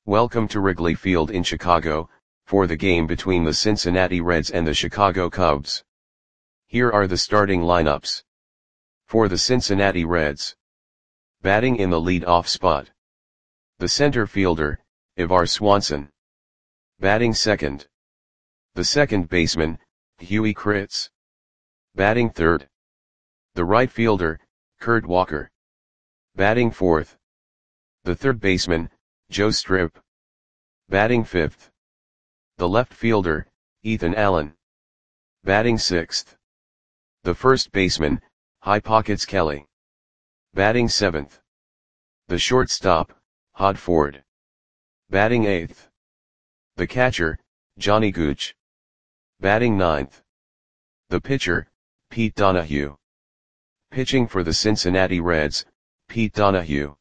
Welcome to Wrigley Field in Chicago, for the game between the Cincinnati Reds and the Chicago Cubs. Here are the starting lineups. For the Cincinnati Reds. Batting in the lead-off spot. The center fielder, Ivar Swanson. Batting second. The second baseman, Huey Kritz. Batting third. The right fielder, Kurt Walker. Batting fourth. The third baseman, Joe Strip. Batting fifth. The left fielder, Ethan Allen. Batting sixth. The first baseman, High Pockets Kelly. Batting seventh. The shortstop, Hod Ford. Batting eighth. The catcher, Johnny Gooch. Batting ninth. The pitcher, Pete Donahue. Pitching for the Cincinnati Reds, Pete Donahue.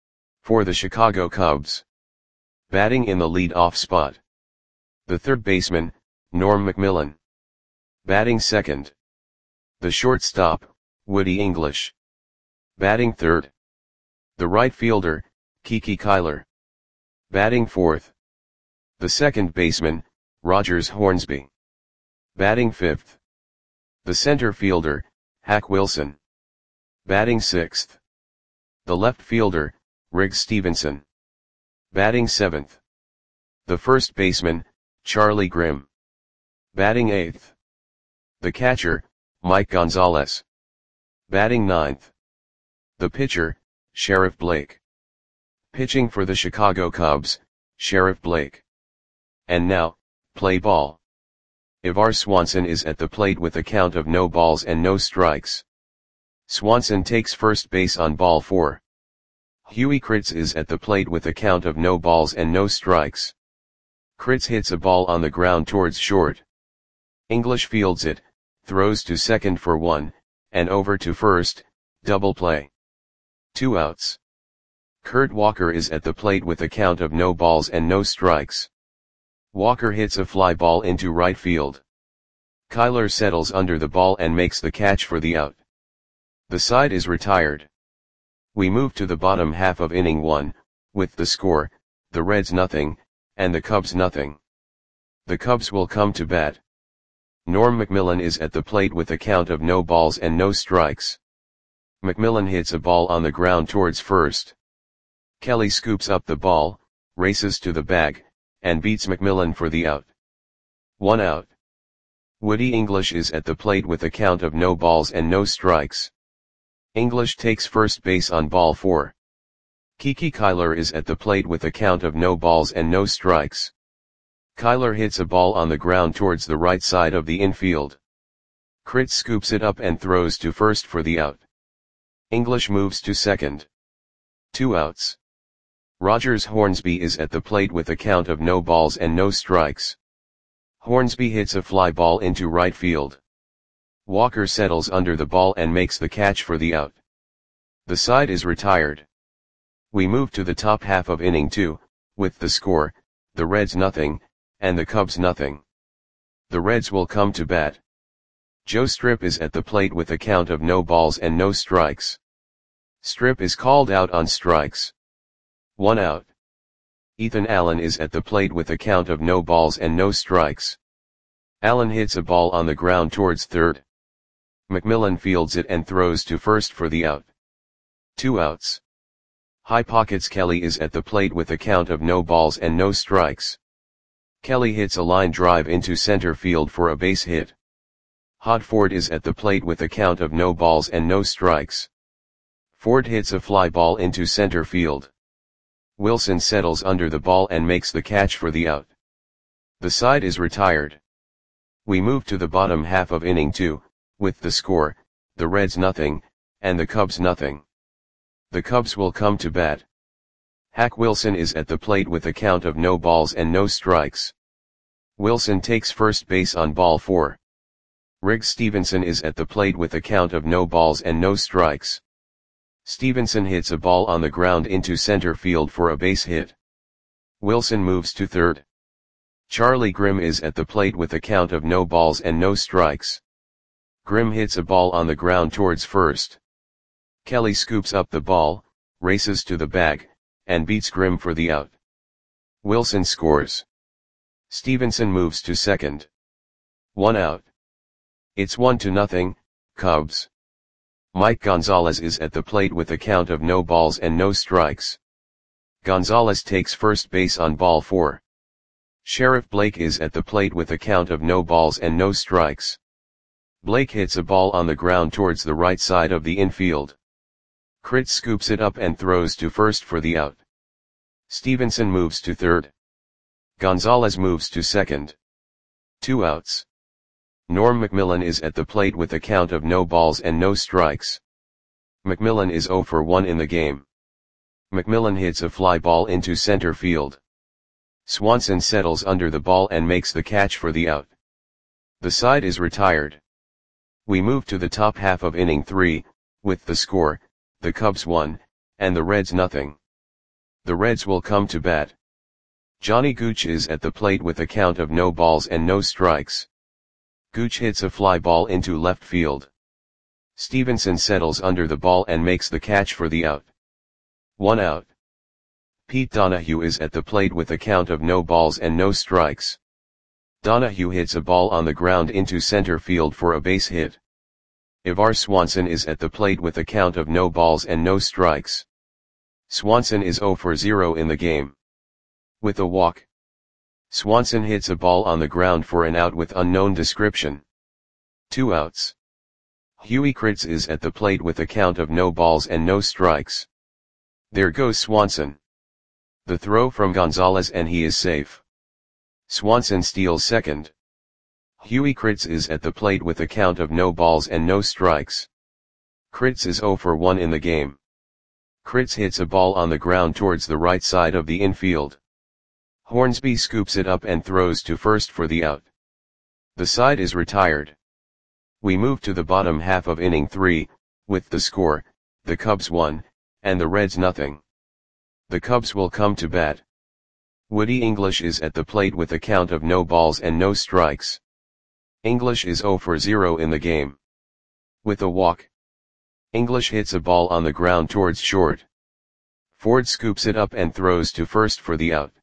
For the Chicago Cubs. Batting in the lead-off spot. The third baseman, Norm Macmillan. Batting second. The shortstop, Woody English. Batting third. The right fielder, Kiki Kyler. Batting fourth. The second baseman, Rogers Hornsby. Batting fifth. The center fielder, Hack Wilson. Batting sixth. The left fielder, Riggs Stevenson. Batting seventh. The first baseman, Charlie Grimm. Batting eighth. The catcher, Mike Gonzalez. Batting ninth. The pitcher, Sheriff Blake. Pitching for the Chicago Cubs, Sheriff Blake. And now, play ball. Ivar Swanson is at the plate with a count of no balls and no strikes. Swanson takes first base on ball 4. Huey Kritz is at the plate with a count of no balls and no strikes. Kritz hits a ball on the ground towards short. English fields it, throws to second for 1, and over to first, double play. 2 outs. Kurt Walker is at the plate with a count of no balls and no strikes. Walker hits a fly ball into right field. Kyler settles under the ball and makes the catch for the out. The side is retired. We move to the bottom half of inning 1, with the score, the Reds nothing, and the Cubs nothing. The Cubs will come to bat. Norm Macmillan is at the plate with a count of no balls and no strikes. Macmillan hits a ball on the ground towards first. Kelly scoops up the ball, races to the bag, and beats Macmillan for the out. 1 out. Woody English is at the plate with a count of no balls and no strikes. English takes first base on ball 4. Kiki Kyler is at the plate with a count of no balls and no strikes. Kyler hits a ball on the ground towards the right side of the infield. Kritz scoops it up and throws to first for the out. English moves to second. 2 outs. Rogers Hornsby is at the plate with a count of no balls and no strikes. Hornsby hits a fly ball into right field. Walker settles under the ball and makes the catch for the out. The side is retired. We move to the top half of inning 2, with the score, the Reds nothing, and the Cubs nothing. The Reds will come to bat. Joe Strip is at the plate with a count of no balls and no strikes. Strip is called out on strikes. 1 out. Ethan Allen is at the plate with a count of no balls and no strikes. Allen hits a ball on the ground towards third. Macmillan fields it and throws to first for the out. 2 outs. High Pockets Kelly is at the plate with a count of no balls and no strikes. Kelly hits a line drive into center field for a base hit. Hod Ford is at the plate with a count of no balls and no strikes. Ford hits a fly ball into center field. Wilson settles under the ball and makes the catch for the out. The side is retired. We move to the bottom half of inning 2, with the score, the Reds nothing, and the Cubs nothing. The Cubs will come to bat. Hack Wilson is at the plate with a count of no balls and no strikes. Wilson takes first base on ball 4. Riggs Stevenson is at the plate with a count of no balls and no strikes. Stevenson hits a ball on the ground into center field for a base hit. Wilson moves to third. Charlie Grimm is at the plate with a count of no balls and no strikes. Grimm hits a ball on the ground towards first. Kelly scoops up the ball, races to the bag, and beats Grimm for the out. Wilson scores. Stevenson moves to second. 1 out. It's 1-0, Cubs. Mike Gonzalez is at the plate with a count of no balls and no strikes. Gonzalez takes first base on ball 4. Sheriff Blake is at the plate with a count of no balls and no strikes. Blake hits a ball on the ground towards the right side of the infield. Kritz scoops it up and throws to first for the out. Stevenson moves to third. Gonzalez moves to second. 2 outs. Norm McMillan is at the plate with a count of no balls and no strikes. McMillan is 0 for 1 in the game. McMillan hits a fly ball into center field. Swanson settles under the ball and makes the catch for the out. The side is retired. We move to the top half of inning 3, with the score, the Cubs 1, and the Reds 0. The Reds will come to bat. Johnny Gooch is at the plate with a count of no balls and no strikes. Gooch hits a fly ball into left field. Stevenson settles under the ball and makes the catch for the out. 1 out. Pete Donahue is at the plate with a count of no balls and no strikes. Donahue hits a ball on the ground into center field for a base hit. Ivar Swanson is at the plate with a count of no balls and no strikes. Swanson is 0 for 0 in the game. With a walk, Swanson hits a ball on the ground for an out with unknown description. 2 outs. Huey Kritz is at the plate with a count of no balls and no strikes. There goes Swanson. The throw from Gonzalez and he is safe. Swanson steals second. Huey Kritz is at the plate with a count of no balls and no strikes. Kritz is 0 for 1 in the game. Kritz hits a ball on the ground towards the right side of the infield. Hornsby scoops it up and throws to first for the out. The side is retired. We move to the bottom half of inning 3, with the score, the Cubs 1, and the Reds 0. The Cubs will come to bat. Woody English is at the plate with a count of no balls and no strikes. English is 0 for 0 in the game. With a walk, English hits a ball on the ground towards short. Ford scoops it up and throws to first for the out.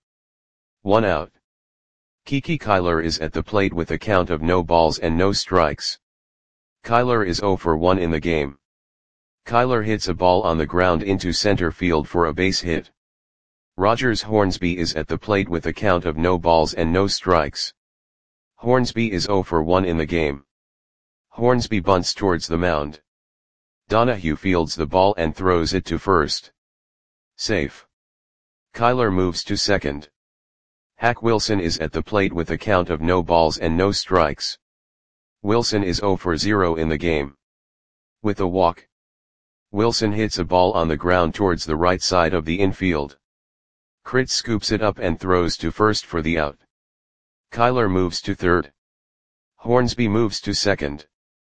1 out. Kiki Kyler is at the plate with a count of no balls and no strikes. Kyler is 0 for 1 in the game. Kyler hits a ball on the ground into center field for a base hit. Rogers Hornsby is at the plate with a count of no balls and no strikes. Hornsby is 0 for 1 in the game. Hornsby bunts towards the mound. Donahue fields the ball and throws it to first. Safe. Kyler moves to second. Hack Wilson is at the plate with a count of no balls and no strikes. Wilson is 0 for 0 in the game. With a walk, Wilson hits a ball on the ground towards the right side of the infield. Kritz scoops it up and throws to first for the out. Kyler moves to third. Hornsby moves to second.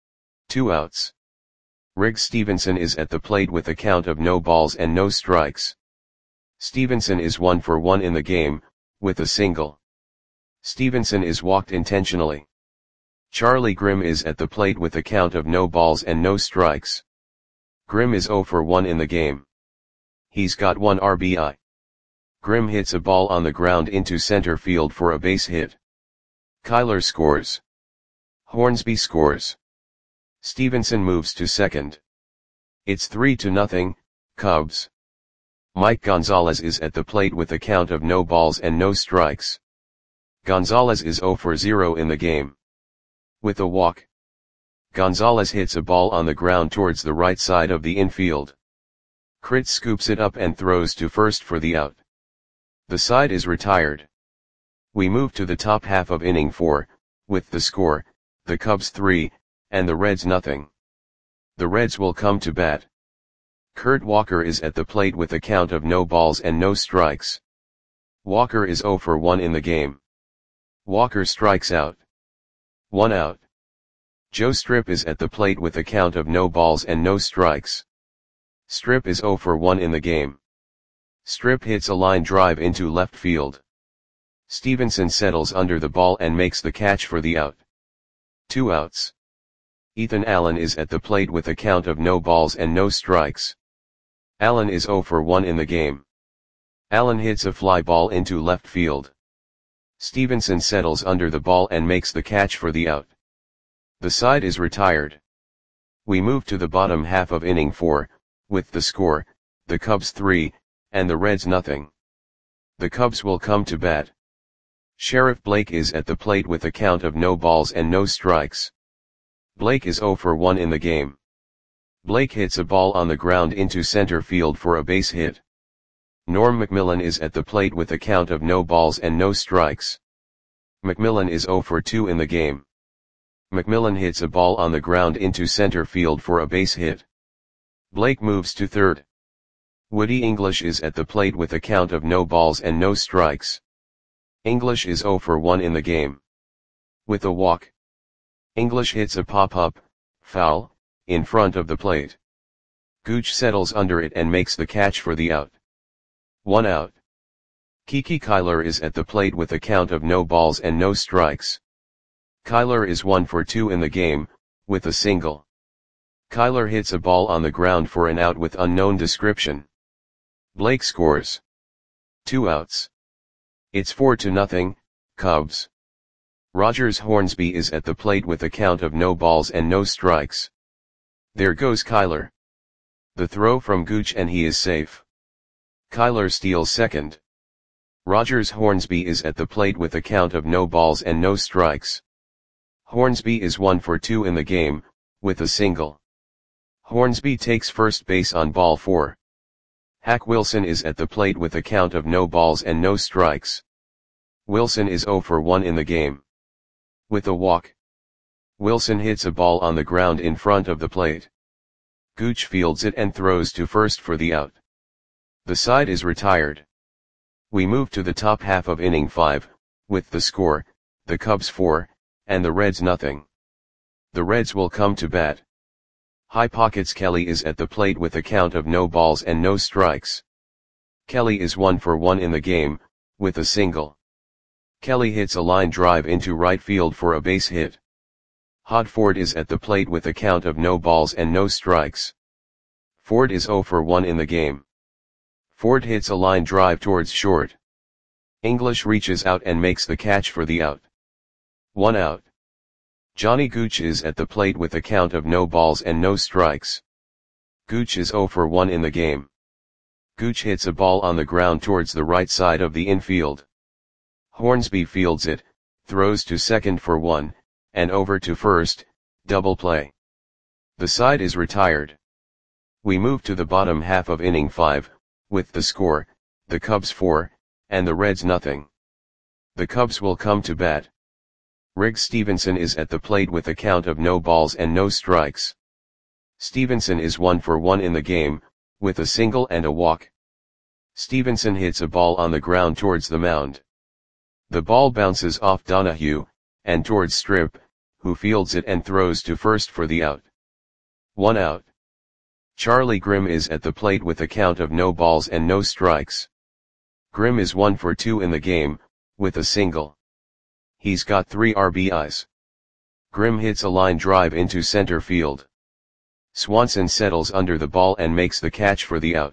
2 outs. Riggs Stevenson is at the plate with a count of no balls and no strikes. Stevenson is 1 for 1 in the game, with a single. Stevenson is walked intentionally. Charlie Grimm is at the plate with a count of no balls and no strikes. Grimm is 0 for 1 in the game. He's got 1 RBI. Grimm hits a ball on the ground into center field for a base hit. Kyler scores. Hornsby scores. Stevenson moves to second. It's 3-0, Cubs. Mike Gonzalez is at the plate with a count of no balls and no strikes. Gonzalez is 0 for 0 in the game. With a walk, Gonzalez hits a ball on the ground towards the right side of the infield. Kritz scoops it up and throws to first for the out. The side is retired. We move to the top half of inning 4, with the score, the Cubs 3, and the Reds 0. The Reds will come to bat. Kurt Walker is at the plate with a count of no balls and no strikes. Walker is 0 for 1 in the game. Walker strikes out. 1 out. Joe Strip is at the plate with a count of no balls and no strikes. Strip is 0 for 1 in the game. Strip hits a line drive into left field. Stevenson settles under the ball and makes the catch for the out. 2 outs. Ethan Allen is at the plate with a count of no balls and no strikes. Allen is 0 for 1 in the game. Allen hits a fly ball into left field. Stevenson settles under the ball and makes the catch for the out. The side is retired. We move to the bottom half of inning 4, with the score, the Cubs 3, and the Reds nothing. The Cubs will come to bat. Sheriff Blake is at the plate with a count of no balls and no strikes. Blake is 0 for 1 in the game. Blake hits a ball on the ground into center field for a base hit. Norm McMillan is at the plate with a count of no balls and no strikes. McMillan is 0 for 2 in the game. McMillan hits a ball on the ground into center field for a base hit. Blake moves to third. Woody English is at the plate with a count of no balls and no strikes. English is 0 for 1 in the game. With a walk. English hits a pop-up, foul, in front of the plate. Gooch settles under it and makes the catch for the out. 1 out. Kiki Kyler is at the plate with a count of no balls and no strikes. Kyler is 1 for 2 in the game, with a single. Kyler hits a ball on the ground for an out with unknown description. Blake scores. 2 outs. It's 4-0, Cubs. Rogers Hornsby is at the plate with a count of no balls and no strikes. There goes Kyler. The throw from Gooch and he is safe. Kyler steals second. Rogers Hornsby is at the plate with a count of no balls and no strikes. Hornsby is 1 for 2 in the game, with a single. Hornsby takes first base on ball 4. Hack Wilson is at the plate with a count of no balls and no strikes. Wilson is 0 for 1 in the game. With a walk. Wilson hits a ball on the ground in front of the plate. Gooch fields it and throws to first for the out. The side is retired. We move to the top half of inning 5, with the score, the Cubs 4, and the Reds nothing. The Reds will come to bat. High Pockets Kelly is at the plate with a count of no balls and no strikes. Kelly is 1 for 1 in the game, with a single. Kelly hits a line drive into right field for a base hit. Hod Ford is at the plate with a count of no balls and no strikes. Ford is 0 for 1 in the game. Ford hits a line drive towards short. English reaches out and makes the catch for the out. 1 out. Johnny Gooch is at the plate with a count of no balls and no strikes. Gooch is 0 for 1 in the game. Gooch hits a ball on the ground towards the right side of the infield. Hornsby fields it, throws to second for 1, and over to first, double play. The side is retired. We move to the bottom half of inning 5, with the score, the Cubs 4, and the Reds nothing. The Cubs will come to bat. Riggs Stevenson is at the plate with a count of no balls and no strikes. Stevenson is 1 for 1 in the game, with a single and a walk. Stevenson hits a ball on the ground towards the mound. The ball bounces off Donahue, and towards Strip, who fields it and throws to first for the out. 1 out. Charlie Grimm is at the plate with a count of no balls and no strikes. Grimm is 1 for 2 in the game, with a single. He's got 3 RBIs. Grimm hits a line drive into center field. Swanson settles under the ball and makes the catch for the out.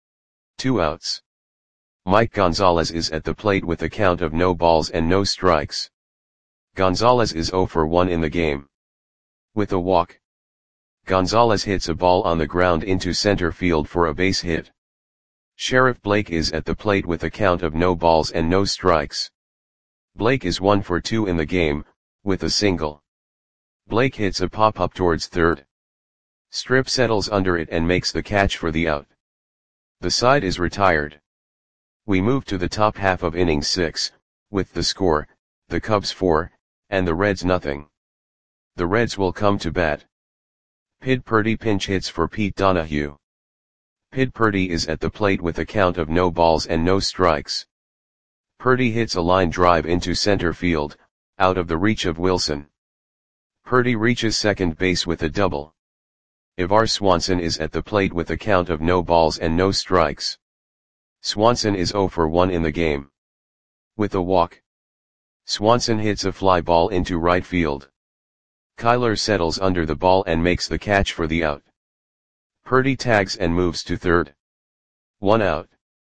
2 outs. Mike Gonzalez is at the plate with a count of no balls and no strikes. Gonzalez is 0 for 1 in the game. With a walk. Gonzalez hits a ball on the ground into center field for a base hit. Sheriff Blake is at the plate with a count of no balls and no strikes. Blake is 1 for 2 in the game, with a single. Blake hits a pop-up towards third. Strip settles under it and makes the catch for the out. The side is retired. We move to the top half of inning 6, with the score, the Cubs 4, and the Reds nothing. The Reds will come to bat. Pid Purdy pinch hits for Pete Donahue. Pid Purdy is at the plate with a count of no balls and no strikes. Purdy hits a line drive into center field, out of the reach of Wilson. Purdy reaches second base with a double. Ivar Swanson is at the plate with a count of no balls and no strikes. Swanson is 0 for 1 in the game. With a walk. Swanson hits a fly ball into right field. Kyler settles under the ball and makes the catch for the out. Purdy tags and moves to third. 1 out.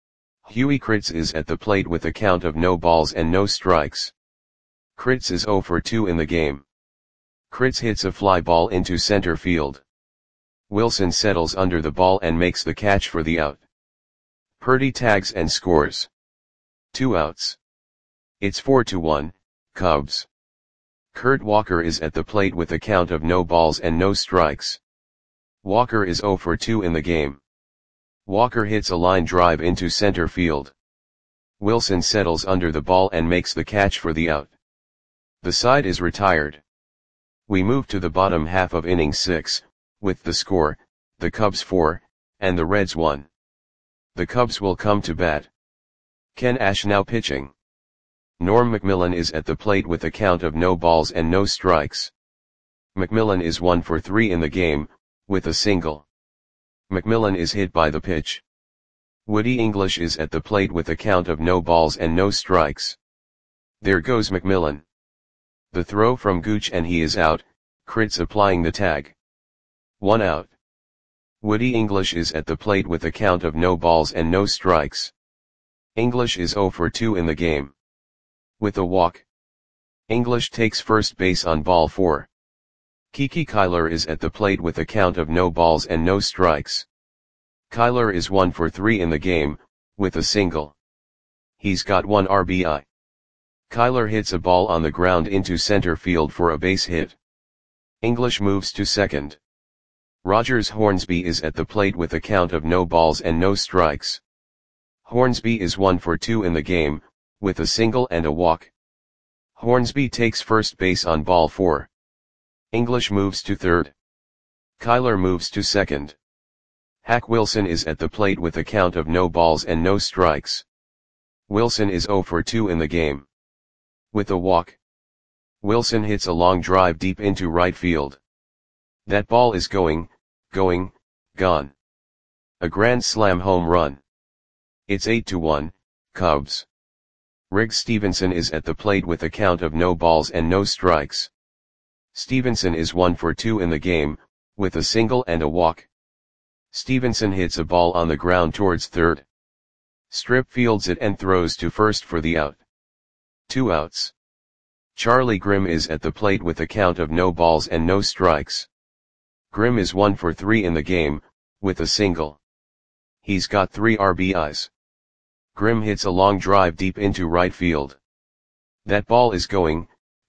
Huey Kritz is at the plate with a count of no balls and no strikes. Kritz is 0 for 2 in the game. Kritz hits a fly ball into center field. Wilson settles under the ball and makes the catch for the out. Purdy tags and scores. 2 outs. It's 4-1, Cubs. Kurt Walker is at the plate with a count of no balls and no strikes. Walker is 0 for 2 in the game. Walker hits a line drive into center field. Wilson settles under the ball and makes the catch for the out. The side is retired. We move to the bottom half of inning 6, with the score, the Cubs 4, and the Reds 1. The Cubs will come to bat. Ken Ash now pitching. Norm McMillan is at the plate with a count of no balls and no strikes. McMillan is 1 for 3 in the game, with a single. McMillan is hit by the pitch. Woody English is at the plate with a count of no balls and no strikes. There goes McMillan. The throw from Gooch and he is out, Kritz applying the tag. 1 out. Woody English is at the plate with a count of no balls and no strikes. English is 0 for 2 in the game. With a walk. English takes first base on ball 4. Kiki Kyler is at the plate with a count of no balls and no strikes. Kyler is 1 for 3 in the game, with a single. He's got 1 RBI. Kyler hits a ball on the ground into center field for a base hit. English moves to second. Rogers Hornsby is at the plate with a count of no balls and no strikes. Hornsby is 1 for 2 in the game, with a single and a walk. Hornsby takes first base on ball 4. English moves to third. Kyler moves to second. Hack Wilson is at the plate with a count of no balls and no strikes. Wilson is 0 for 2 in the game. With a walk. Wilson hits a long drive deep into right field. That ball is going, gone. A grand slam home run. It's 8-1, Cubs. Riggs Stevenson is at the plate with a count of no balls and no strikes. Stevenson is 1 for 2 in the game, with a single and a walk. Stevenson hits a ball on the ground towards third. Strip fields it and throws to first for the out. 2 outs. Charlie Grimm is at the plate with a count of no balls and no strikes. Grimm is 1 for 3 in the game, with a single. He's got 3 RBIs. Grimm hits a long drive deep into right field. That ball is going,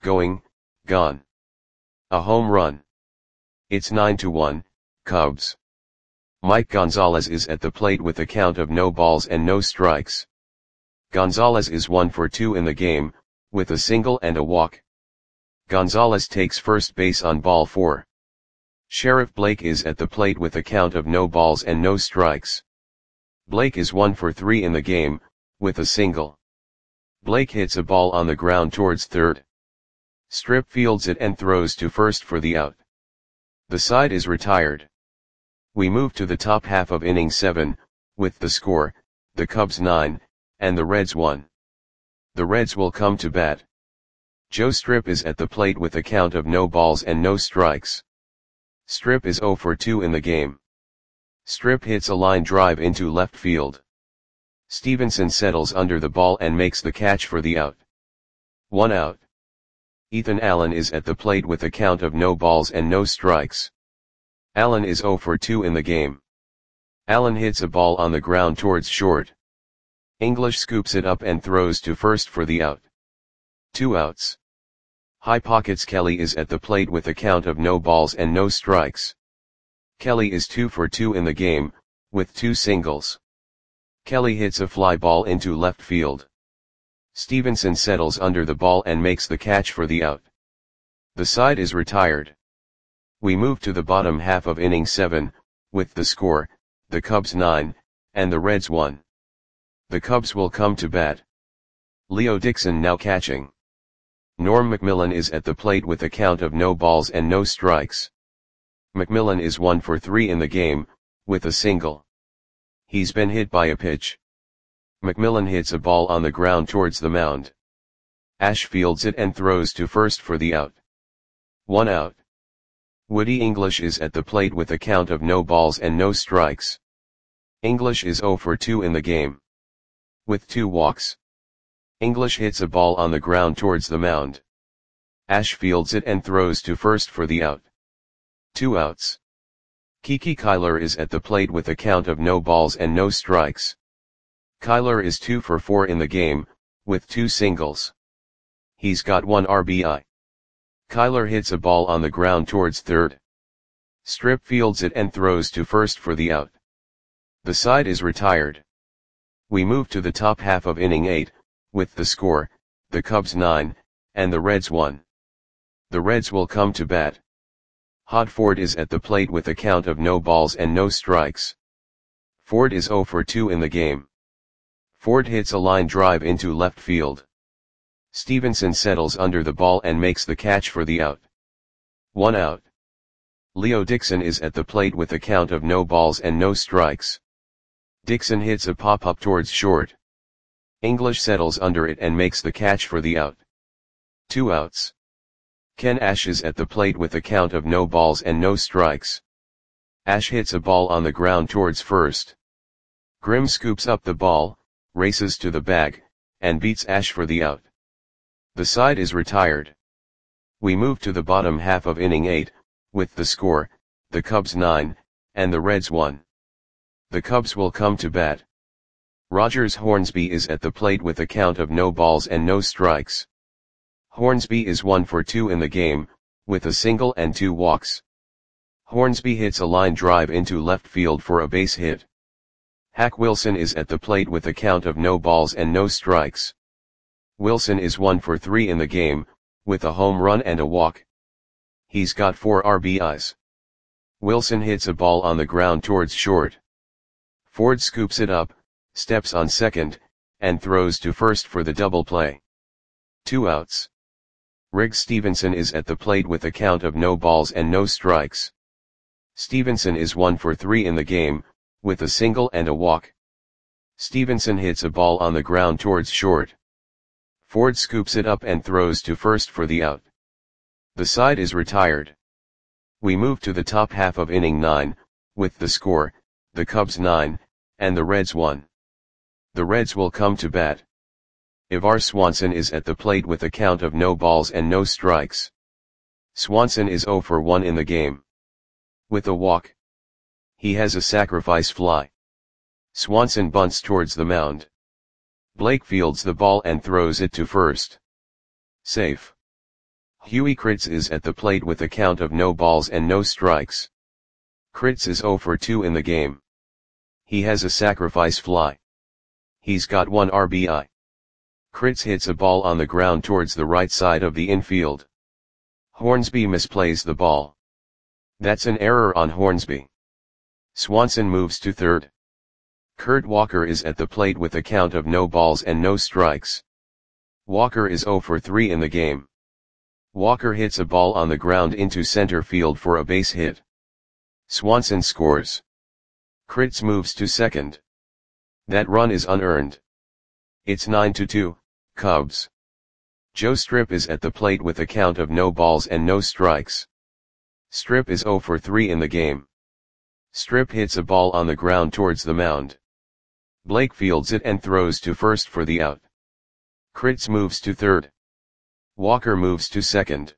gone. A home run. It's 9-1, Cubs. Mike Gonzalez is at the plate with a count of no balls and no strikes. Gonzalez is 1 for 2 in the game, with a single and a walk. Gonzalez takes first base on ball 4. Sheriff Blake is at the plate with a count of no balls and no strikes. Blake is 1 for 3 in the game, with a single. Blake hits a ball on the ground towards third. Strip fields it and throws to first for the out. The side is retired. We move to the top half of inning 7, with the score, the Cubs 9, and the Reds 1. The Reds will come to bat. Joe Strip is at the plate with a count of no balls and no strikes. Strip is 0 for 2 in the game. Strip hits a line drive into left field. Stevenson settles under the ball and makes the catch for the out. 1 out. Ethan Allen is at the plate with a count of no balls and no strikes. Allen is 0 for 2 in the game. Allen hits a ball on the ground towards short. English scoops it up and throws to first for the out. 2 outs. High Pockets Kelly is at the plate with a count of no balls and no strikes. Kelly is 2 for 2 in the game, with 2 singles. Kelly hits a fly ball into left field. Stevenson settles under the ball and makes the catch for the out. The side is retired. We move to the bottom half of inning 7, with the score, the Cubs 9, and the Reds 1. The Cubs will come to bat. Leo Dixon now catching. Norm McMillan is at the plate with a count of no balls and no strikes. McMillan is 1 for 3 in the game, with a single. He's been hit by a pitch. McMillan hits a ball on the ground towards the mound. Ash fields it and throws to first for the out. 1 out. Woody English is at the plate with a count of no balls and no strikes. English is 0 for 2 in the game. with 2 walks. English hits a ball on the ground towards the mound. Ash fields it and throws to first for the out. 2 outs. Kiki Kyler is at the plate with a count of no balls and no strikes. Kyler is 2 for 4 in the game, with 2 singles. He's got 1 RBI. Kyler hits a ball on the ground towards third. Strip fields it and throws to first for the out. The side is retired. We move to the top half of inning 8, with the score, the Cubs 9, and the Reds 1. The Reds will come to bat. Hod Ford is at the plate with a count of no balls and no strikes. Ford is 0 for 2 in the game. Ford hits a line drive into left field. Stevenson settles under the ball and makes the catch for the out. 1 out. Leo Dixon is at the plate with a count of no balls and no strikes. Dixon hits a pop-up towards short. English settles under it and makes the catch for the out. 2 outs. Ken Ash is at the plate with a count of no balls and no strikes. Ash hits a ball on the ground towards first. Grimm scoops up the ball, races to the bag, and beats Ash for the out. The side is retired. We move to the bottom half of inning 8, with the score, the Cubs 9, and the Reds 1. The Cubs will come to bat. Rogers Hornsby is at the plate with a count of no balls and no strikes. Hornsby is 1 for 2 in the game, with a single and 2 walks. Hornsby hits a line drive into left field for a base hit. Hack Wilson is at the plate with a count of no balls and no strikes. Wilson is 1 for 3 in the game, with a home run and a walk. He's got 4 RBIs. Wilson hits a ball on the ground towards short. Ford scoops it up, steps on second, and throws to first for the double play. 2 outs. Riggs Stevenson is at the plate with a count of no balls and no strikes. Stevenson is 1 for 3 in the game, with a single and a walk. Stevenson hits a ball on the ground towards short. Ford scoops it up and throws to first for the out. The side is retired. We move to the top half of inning 9, with the score, the Cubs 9, and the Reds 1. The Reds will come to bat. Ivar Swanson is at the plate with a count of no balls and no strikes. Swanson is 0 for 1 in the game. With a walk. He has a sacrifice fly. Swanson bunts towards the mound. Blake fields the ball and throws it to first. Safe. Huey Kritz is at the plate with a count of no balls and no strikes. Kritz is 0 for 2 in the game. He has a sacrifice fly. He's got 1 RBI. Kritz hits a ball on the ground towards the right side of the infield. Hornsby misplays the ball. That's an error on Hornsby. Swanson moves to third. Kurt Walker is at the plate with a count of no balls and no strikes. Walker is 0 for 3 in the game. Walker hits a ball on the ground into center field for a base hit. Swanson scores. Kritz moves to second. That run is unearned. It's 9-2, Cubs. Joe Strip is at the plate with a count of no balls and no strikes. Strip is 0 for 3 in the game. Strip hits a ball on the ground towards the mound. Blake fields it and throws to first for the out. Kritz moves to third. Walker moves to second.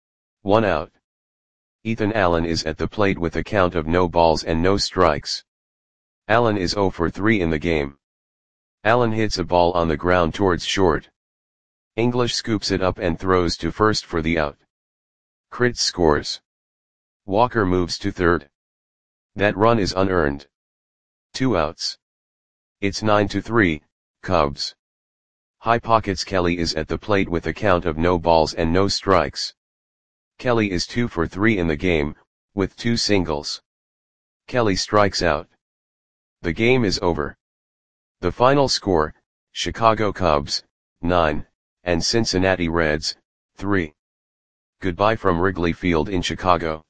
1 out. Ethan Allen is at the plate with a count of no balls and no strikes. Allen is 0 for 3 in the game. Allen hits a ball on the ground towards short. English scoops it up and throws to first for the out. Kritz scores. Walker moves to third. That run is unearned. 2 outs. It's 9-3, Cubs. High Pockets Kelly is at the plate with a count of no balls and no strikes. Kelly is 2 for 3 in the game, with 2 singles. Kelly strikes out. The game is over. The final score, Chicago Cubs, 9, and Cincinnati Reds, 3. Goodbye from Wrigley Field in Chicago.